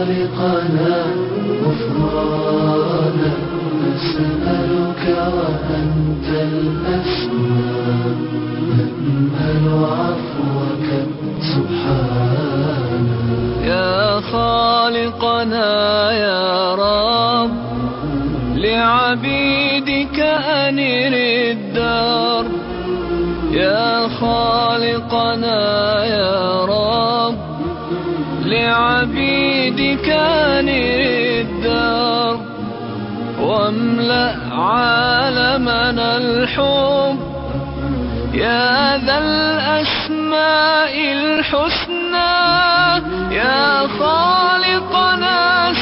خالقنا غفرانا نسألك وأنت الأسمى نأمل عفوك سبحانا. يا خالقنا يا رب لعبيدك أنر الدرب. يا خالقنا يا رب لعبيدك أنر الدرب واملأ عالمنا الحب يا ذا الأسماء الحسنى. يا خالقنا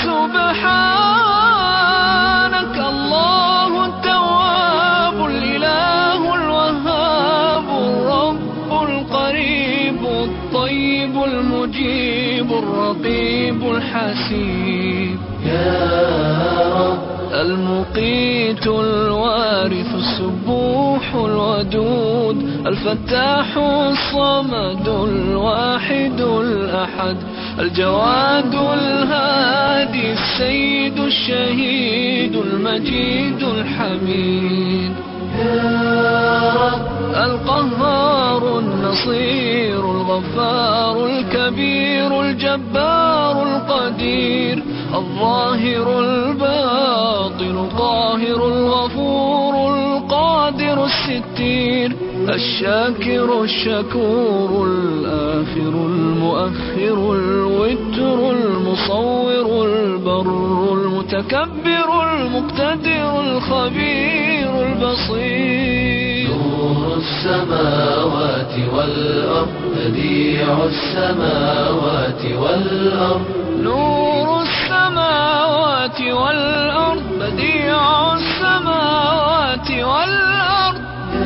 سبحانك الله التواب الإله الوهاب الرب القريب الطيب المجيب الرقيب الحسيب. يا رب المقيت الوارث السبوح الودود الفتاح الصمد الواحد الأحد الجواد الهادي السيد الشهيد المجيد الحميد. يا رب القهار النصير الغفار الكبير الجبار القدير الظاهر الباطن القاهر الغفور القادر الستير الشاكر الشكور الآخر المؤخر الوتر المصور البر المتكبر المقتدر الخبير البصير. نور السماوات والأرض بديع السماوات والأرض. نور السماوات والأرض بديع السماوات والأرض.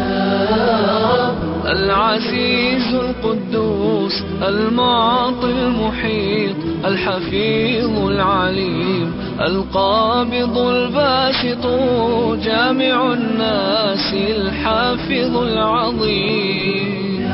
العزيز القدوس المعطي المحيط الحفيظ العليم القابض الباسط جامع الناس الحافظ العظيم.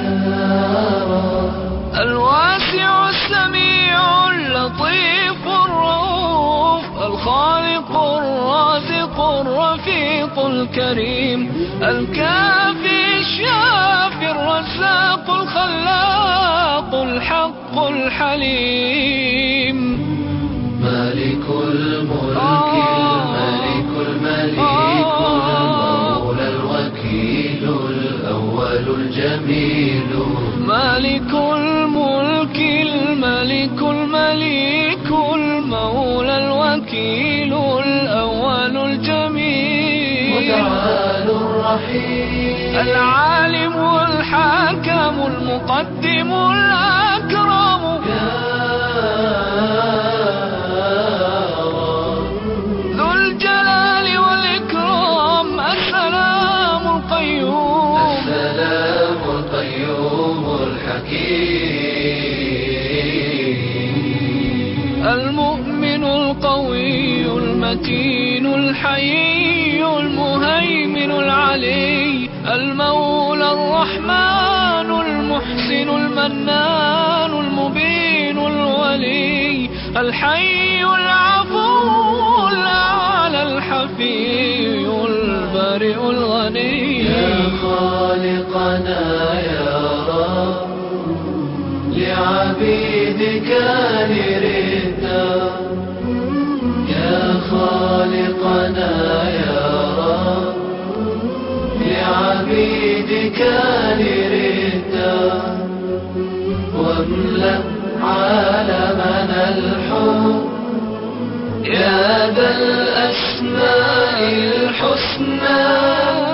الواسع السميع اللطيف الرؤوف الخالق الرازق الرفيق الكريم الكافي الشافي الرزاق الخلاق الحق الحليم. مالك الملك الملك المليك المولى الوكيل الأول الجميل. مالك الملك الملك المليك المولى الوكيل الأول الجميل. متعال الرحيم العالم الحاكم المقدم الأكرم. ذو الجلال والإكرام السلام القيوم. السلام القيوم الحكيم. المؤمن القوي المتين الحيي المهيمن العلي المولى الرحمن المحسن المنان المبين الولي الحي العفو الأعلى الحفي البارئ الغني. يا خالقنا يا رب لعبيدك أنر الدرب. يا خالقنا يا رب لعبيدك أنر الدرب واملأ عالمنا الحب يا ذا الأسماء الحسنى.